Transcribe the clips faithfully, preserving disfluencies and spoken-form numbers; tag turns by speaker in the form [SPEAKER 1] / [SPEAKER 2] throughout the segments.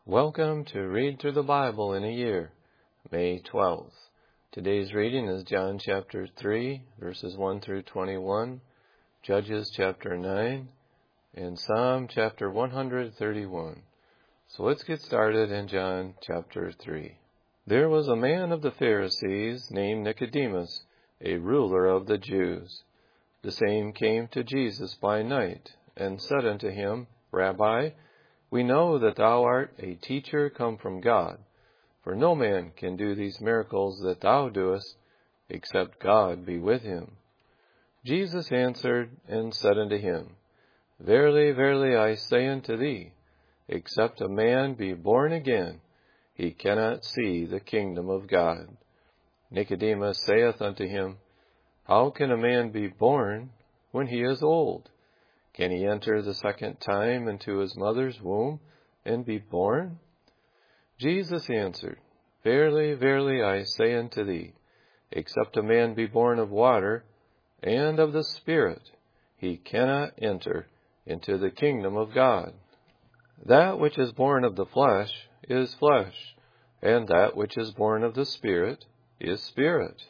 [SPEAKER 1] Welcome to Read Through the Bible in a Year, May twelfth. Today's reading is John chapter three, verses one through twenty-one, Judges chapter nine, and Psalm chapter one hundred thirty-one. So let's get started in John chapter three. There was a man of the Pharisees named Nicodemus, a ruler of the Jews. The same came to Jesus by night, and said unto him, Rabbi, we know that thou art a teacher come from God, for no man can do these miracles that thou doest, except God be with him. Jesus answered and said unto him, Verily, verily, I say unto thee, except a man be born again, he cannot see the kingdom of God. Nicodemus saith unto him, How can a man be born when he is old? Can he enter the second time into his mother's womb and be born? Jesus answered, Verily, verily, I say unto thee, except a man be born of water and of the Spirit, he cannot enter into the kingdom of God. That which is born of the flesh is flesh, and that which is born of the Spirit is spirit.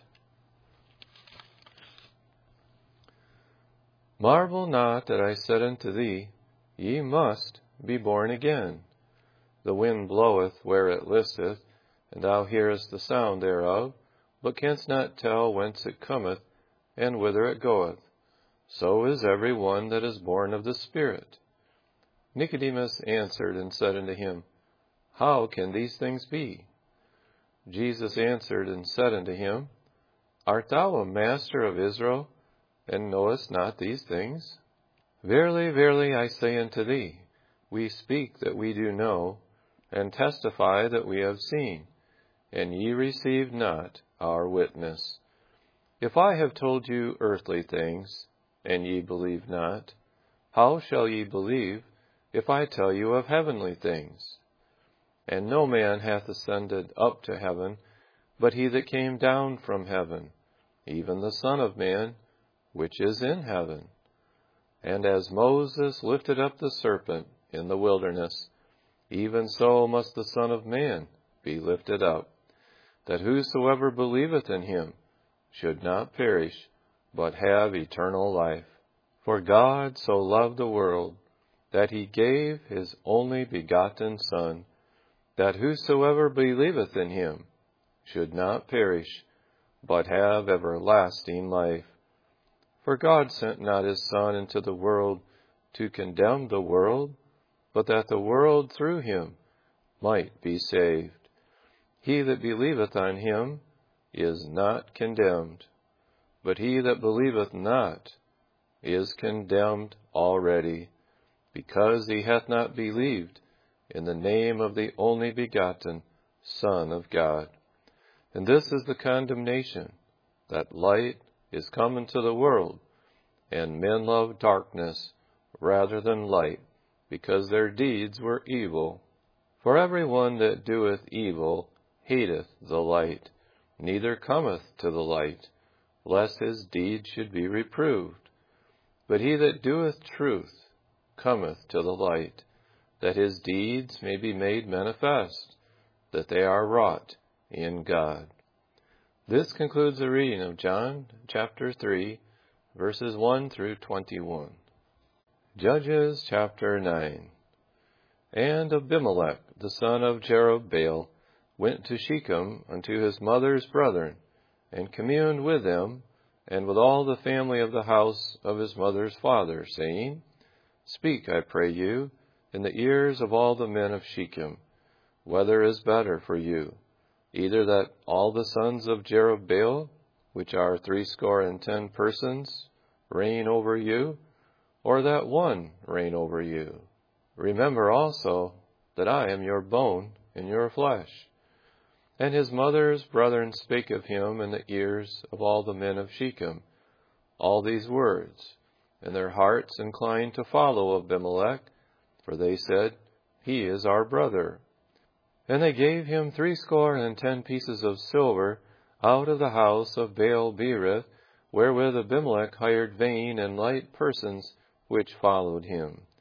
[SPEAKER 1] Marvel not that I said unto thee, Ye must be born again. The wind bloweth where it listeth, and thou hearest the sound thereof, but canst not tell whence it cometh, and whither it goeth. So is every one that is born of the Spirit. Nicodemus answered and said unto him, How can these things be? Jesus answered and said unto him, Art thou a master of Israel, and knowest not these things? Verily, verily, I say unto thee, we speak that we do know, and testify that we have seen, and ye receive not our witness. If I have told you earthly things, and ye believe not, how shall ye believe if I tell you of heavenly things? And no man hath ascended up to heaven, but he that came down from heaven, even the Son of Man, which is in heaven. And as Moses lifted up the serpent in the wilderness, even so must the Son of Man be lifted up, that whosoever believeth in him should not perish, but have eternal life. For God so loved the world, that he gave his only begotten Son, that whosoever believeth in him should not perish, but have everlasting life. For God sent not his Son into the world to condemn the world, but that the world through him might be saved. He that believeth on him is not condemned, but he that believeth not is condemned already, because he hath not believed in the name of the only begotten Son of God. And this is the condemnation, that light is come into the world, and men love darkness rather than light, because their deeds were evil. For every one that doeth evil hateth the light, neither cometh to the light, lest his deeds should be reproved. But he that doeth truth cometh to the light, that his deeds may be made manifest, that they are wrought in God. This concludes the reading of John chapter three, verses one through twenty-one. Judges chapter nine. And Abimelech, the son of Jerubbaal, went to Shechem unto his mother's brethren, and communed with them, and with all the family of the house of his mother's father, saying, Speak, I pray you, in the ears of all the men of Shechem, whether is better for you, either that all the sons of Jerubbaal, which are threescore and ten persons, reign over you, or that one reign over you. Remember also that I am your bone and your flesh. And his mother's brethren spake of him in the ears of all the men of Shechem all these words, and their hearts inclined to follow Abimelech, for they said, He is our brother. And they gave him threescore and ten pieces of silver out of the house of Baal-berith, wherewith Abimelech hired vain and light persons which followed him.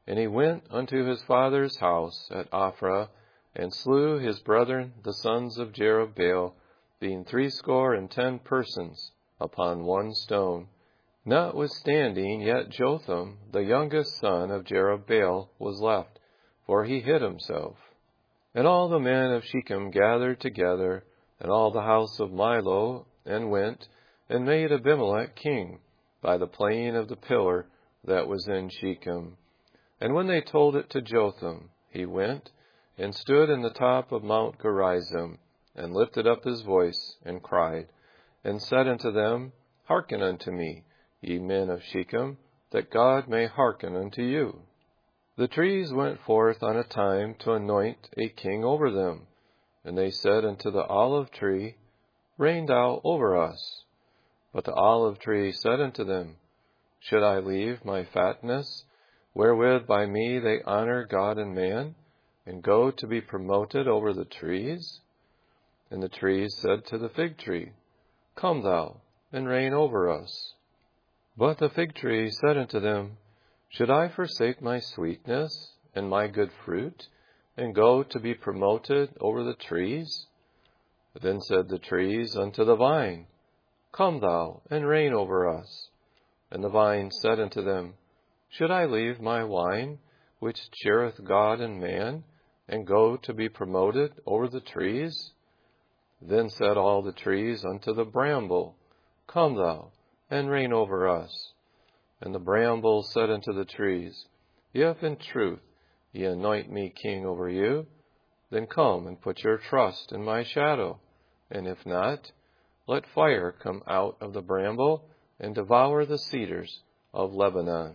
[SPEAKER 1] And he went unto his father's house at Ophrah, and slew his brethren the sons of Jerubbaal, being threescore and ten persons, upon one stone. Notwithstanding, yet Jotham, the youngest son of Jerubbaal, was left, for he hid himself. And all the men of Shechem gathered together, and all the house of Milo, and went, and made Abimelech king, by the plain of the pillar that was in Shechem. And when they told it to Jotham, he went, and stood in the top of Mount Gerizim, and lifted up his voice, and cried, and said unto them, Hearken unto me, ye men of Shechem, that God may hearken unto you. The trees went forth on a time to anoint a king over them. And they said unto the olive tree, Reign thou over us. But the olive tree said unto them, Should I leave my fatness, wherewith by me they honor God and man, and go to be promoted over the trees? And the trees said to the fig tree, Come thou, and reign over us. But the fig tree said unto them, Should I forsake my sweetness and my good fruit, and go to be promoted over the trees? Then said the trees unto the vine, Come thou, and reign over us. And the vine said unto them, Should I leave my wine, which cheereth God and man, and go to be promoted over the trees? Then said all the trees unto the bramble, Come thou, and reign over us. And the bramble said unto the trees, If in truth ye anoint me king over you, then come and put your trust in my shadow. And if not, let fire come out of the bramble, and devour the cedars of Lebanon.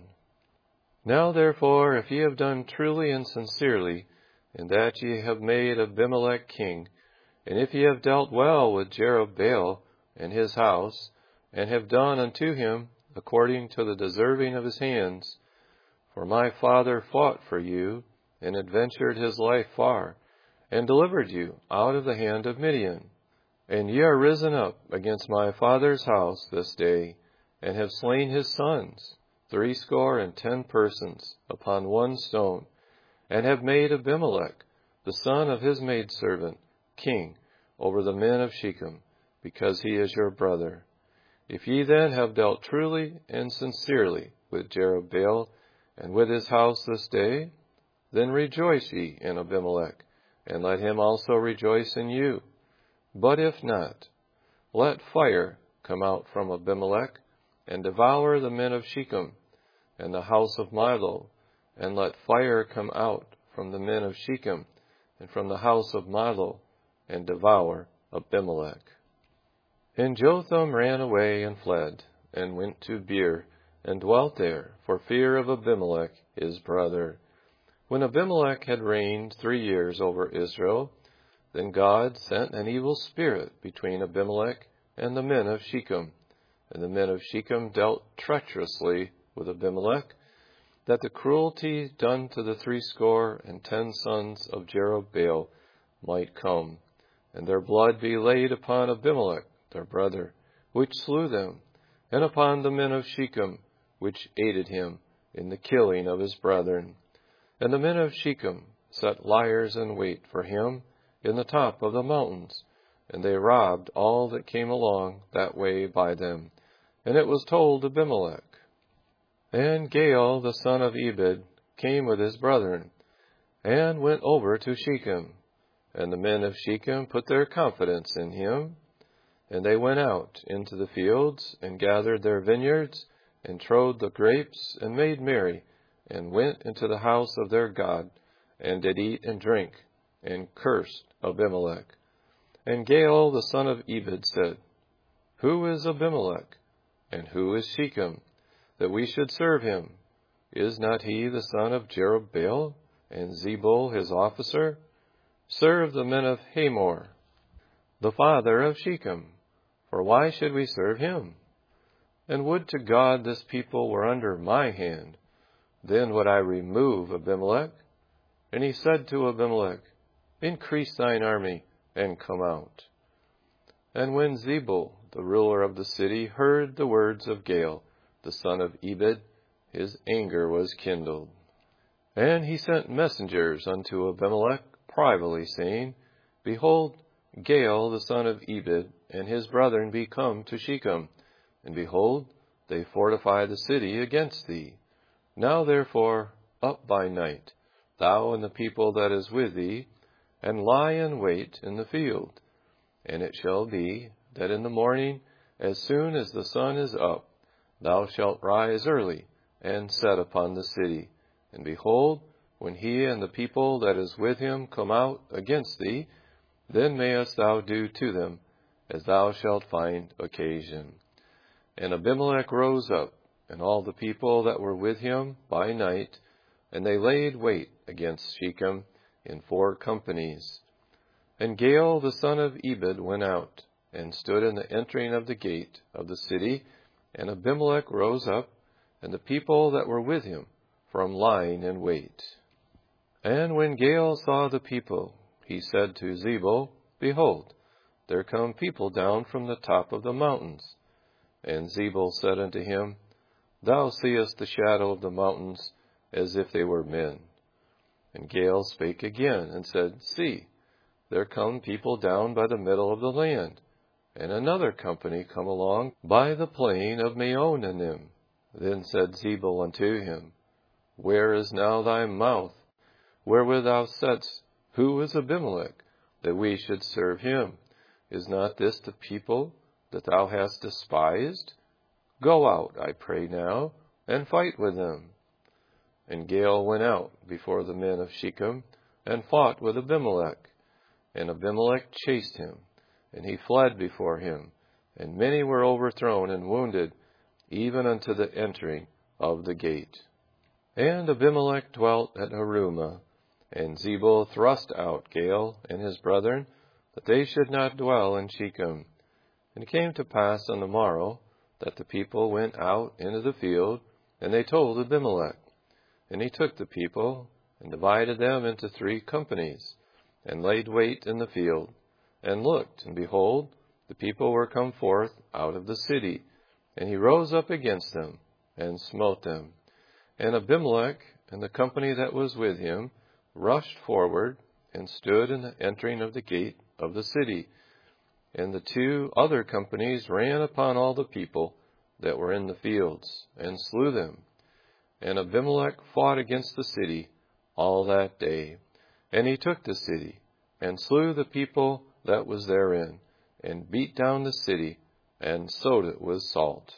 [SPEAKER 1] Now therefore, if ye have done truly and sincerely, in that ye have made Abimelech king, and if ye have dealt well with Jerubbaal and his house, and have done unto him according to the deserving of his hands, for my father fought for you, and adventured his life far, and delivered you out of the hand of Midian. And ye are risen up against my father's house this day, and have slain his sons, threescore and ten persons, upon one stone, and have made Abimelech, the son of his maidservant, king over the men of Shechem, because he is your brother. If ye then have dealt truly and sincerely with Jerubbaal and with his house this day, then rejoice ye in Abimelech, and let him also rejoice in you. But if not, let fire come out from Abimelech, and devour the men of Shechem, and the house of Milo, and let fire come out from the men of Shechem, and from the house of Milo, and devour Abimelech. And Jotham ran away and fled, and went to Beer, and dwelt there, for fear of Abimelech his brother. When Abimelech had reigned three years over Israel, then God sent an evil spirit between Abimelech and the men of Shechem. And the men of Shechem dealt treacherously with Abimelech, that the cruelty done to the threescore and ten sons of Jerubbaal might come, and their blood be laid upon Abimelech their brother, which slew them, and upon the men of Shechem, which aided him in the killing of his brethren. And the men of Shechem set liers in wait for him in the top of the mountains, and they robbed all that came along that way by them. And it was told Abimelech. And Gaal the son of Ebed came with his brethren, and went over to Shechem. And the men of Shechem put their confidence in him. And they went out into the fields, and gathered their vineyards, and trode the grapes, and made merry, and went into the house of their God, and did eat and drink, and cursed Abimelech. And Gaal the son of Ebed said, Who is Abimelech, and who is Shechem, that we should serve him? Is not he the son of Jerubbaal, and Zebul his officer? Serve the men of Hamor, the father of Shechem, for why should we serve him? And would to God this people were under my hand, then would I remove Abimelech. And he said to Abimelech, Increase thine army, and come out. And when Zebul, the ruler of the city, heard the words of Gaal, the son of Ebed, his anger was kindled. And he sent messengers unto Abimelech privately, saying, Behold, Gaal the son of Ebed and his brethren be come to Shechem, and behold, they fortify the city against thee. Now therefore up by night, thou and the people that is with thee, and lie in wait in the field. And it shall be that in the morning, as soon as the sun is up, thou shalt rise early, and set upon the city. And behold, when he and the people that is with him come out against thee, then mayest thou do to them as thou shalt find occasion. And Abimelech rose up, and all the people that were with him by night, and they laid wait against Shechem in four companies. And Gaal the son of Ebed went out, and stood in the entering of the gate of the city, and Abimelech rose up, and the people that were with him, from lying in wait. And when Gaal saw the people, he said to Zebul, Behold, there come people down from the top of the mountains. And Zebul said unto him, Thou seest the shadow of the mountains, as if they were men. And Gaal spake again, and said, See, there come people down by the middle of the land, and another company come along by the plain of Meonanim. Then said Zebul unto him, Where is now thy mouth, wherewith thou saidst, Who is Abimelech, that we should serve him? Is not this the people that thou hast despised? Go out, I pray now, and fight with them. And Gaal went out before the men of Shechem, and fought with Abimelech. And Abimelech chased him, and he fled before him, and many were overthrown and wounded, even unto the entering of the gate. And Abimelech dwelt at Harumah, and Zebul thrust out Gaal and his brethren, that they should not dwell in Shechem. And it came to pass on the morrow, that the people went out into the field, and they told Abimelech. And he took the people, and divided them into three companies, and laid wait in the field, and looked, and behold, the people were come forth out of the city. And he rose up against them, and smote them. And Abimelech and the company that was with him rushed forward, and stood in the entering of the gate of the city. And the two other companies ran upon all the people that were in the fields, and slew them. And Abimelech fought against the city all that day. And he took the city, and slew the people that was therein, and beat down the city, and sowed it with salt.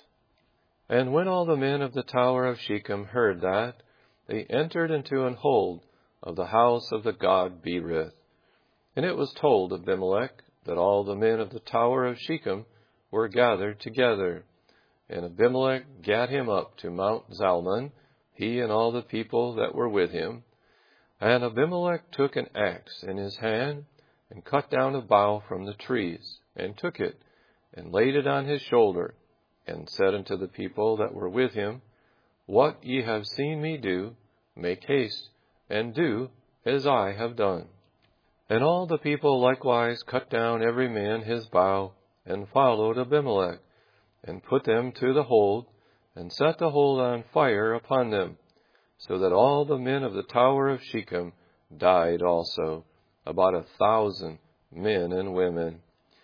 [SPEAKER 1] And when all the men of the tower of Shechem heard that, they entered into an hold of the house of the god Berith. And it was told Abimelech that all the men of the tower of Shechem were gathered together. And Abimelech gat him up to Mount Zalmon, he and all the people that were with him. And Abimelech took an axe in his hand, and cut down a bough from the trees, and took it, and laid it on his shoulder, and said unto the people that were with him, What ye have seen me do, make haste, and do as I have done. And all the people likewise cut down every man his bough, and followed Abimelech, and put them to the hold, and set the hold on fire upon them, so that all the men of the tower of Shechem died also, about a thousand men and women.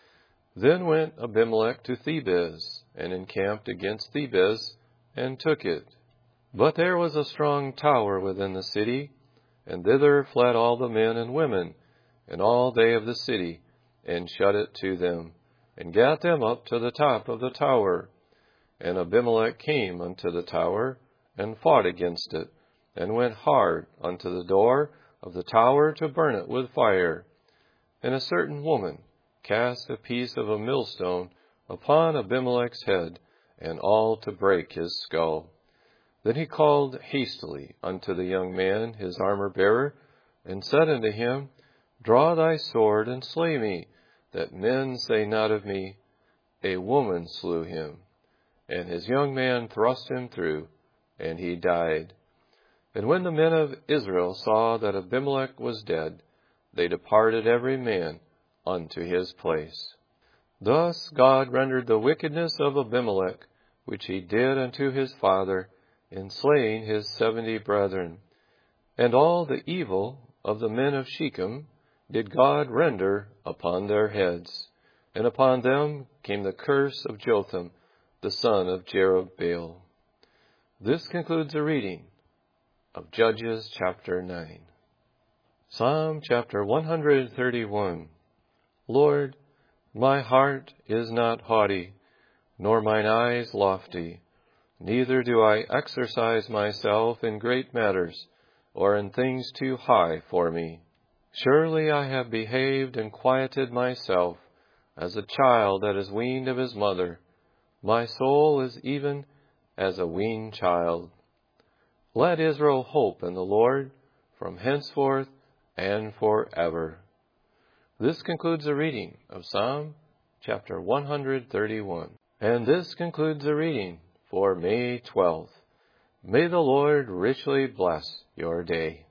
[SPEAKER 1] Then went Abimelech to Thebez, and encamped against Thebez, and took it. But there was a strong tower within the city, and thither fled all the men and women, and all they of the city, and shut it to them, and gat them up to the top of the tower. And Abimelech came unto the tower, and fought against it, and went hard unto the door of the tower to burn it with fire. And a certain woman cast a piece of a millstone upon Abimelech's head, and all to break his skull. Then he called hastily unto the young man his armor-bearer, and said unto him, Draw thy sword, and slay me, that men say not of me, A woman slew him. And his young man thrust him through, and he died. And when the men of Israel saw that Abimelech was dead, they departed every man unto his place. Thus God rendered the wickedness of Abimelech, which he did unto his father, in slaying his seventy brethren. And all the evil of the men of Shechem did God render upon their heads, and upon them came the curse of Jotham, the son of Jerubbaal. This concludes the reading of Judges chapter nine. Psalm chapter one hundred thirty-one. Lord, my heart is not haughty, nor mine eyes lofty, neither do I exercise myself in great matters, or in things too high for me. Surely I have behaved and quieted myself, as a child that is weaned of his mother. My soul is even as a weaned child. Let Israel hope in the Lord from henceforth and forever. This concludes the reading of Psalm chapter one hundred thirty-one. And this concludes the reading for May twelfth. May the Lord richly bless your day.